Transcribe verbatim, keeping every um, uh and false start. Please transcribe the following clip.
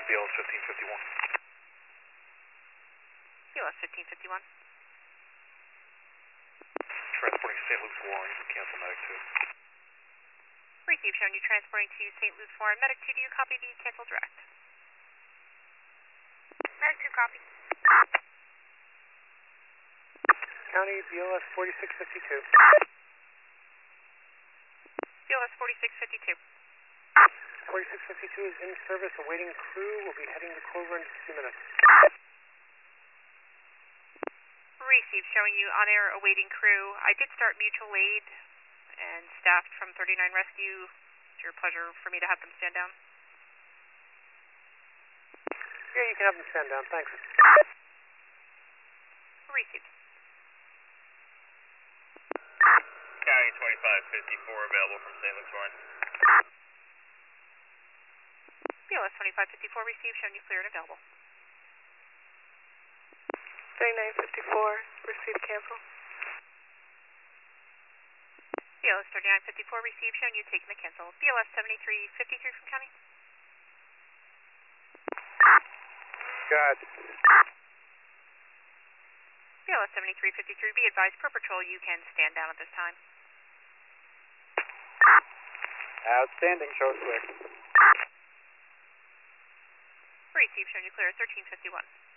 B L S fifteen fifty-one. B L S fifteen fifty-one. Transporting Saint Luke's Warren, cancel medic two. Receive, showing you transporting to Saint Luke's Warren. Medic two, do you copy the cancel direct? Medic two, copy. County B L S forty-six fifty-two. B L S forty-six fifty-two. forty-six fifty-two is in service, awaiting crew. We'll be heading to Clover in a few minutes. Receive, showing you on air awaiting crew. I did start mutual aid and staffed from thirty-nine Rescue. It's your pleasure for me to have them stand down. Yeah, you can have them stand down, thanks. Received. County twenty-five fifty-four available from Saint Luke's Warren. B L S twenty-five fifty-four received, showing you clear and available. thirty-nine fifty-four, receive cancel. B L S thirty-nine fifty-four received, showing you taking the cancel. B L S seventy-three fifty-three from County. Good. B L S seventy-three fifty-three, be advised, per patrol, you can stand down at this time. Outstanding, show us clear. Receive, showing you clear, thirteen fifty-one.